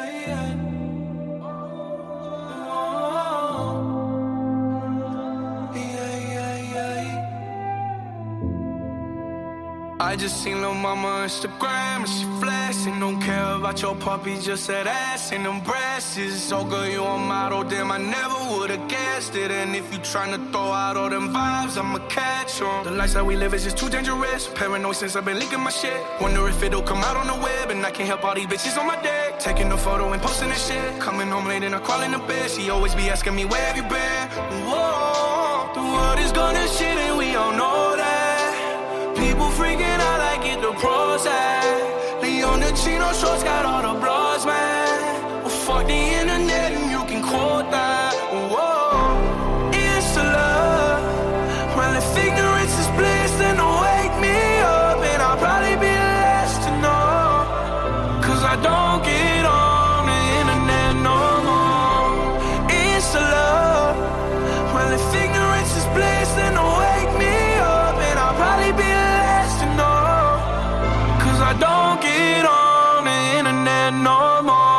I just seen lil' mama on Instagram and she flexing. Don't care about your puppy, just that ass and them breasts. So good you a model, damn I never would've guessed it. And if you tryna throw out all them vibes, I'ma catch 'em. The lifestyle we live is just too dangerous. Paranoid since I've been leaking my shit. Wonder if it'll come out on the web. And I can't help all these bitches on my deck. Taking a photo and posting that shit. Coming home late and I crawl in the bed. She always be asking me where have you been. Whoa, the world is gonna shit and we all know that. People freaking out like it the pros at. Leon the Chino shorts got all the blogs, man. Well, fuck the internet and you can quote that. Whoa, it's a love. Well, if ignorance is bliss, then don't wake me up. And I'll probably be the last to know. Cause I don't get on the internet no more. It's a love. Well, if ignorance is bliss, then don't wake me up. And I'll probably be I don't get on the internet no more.